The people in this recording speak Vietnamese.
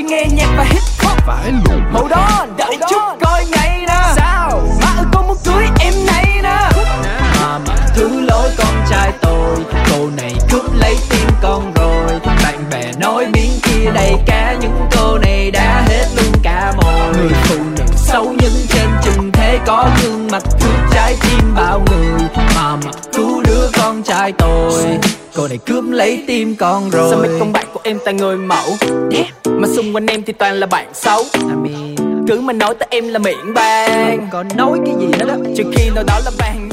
nghe nhạc và hip hop. Phải luôn. Hold on, đợi chút coi ngay nè. Sao? Má ơi con muốn cưới em này nè. Mà thứ lỗi con trai tôi, cô này cướp lấy tim con rồi. Bạn bè nói biến kia đầy cá, những cô này đã hết luôn cả mồi. Người phụ nữ xấu nhân trên chừng thế, có gương mặt cướp trái tim bao người. Mà cứu đứa con trai tôi, cô này cướp lấy tim con rồi. Sao mấy con bạn của em toàn người mẫu, mà xung quanh em thì toàn là bạn xấu. Cứ mà nói tới em là miệng bàn, còn nói cái gì nữa đó. trừ khi nào đó là bàn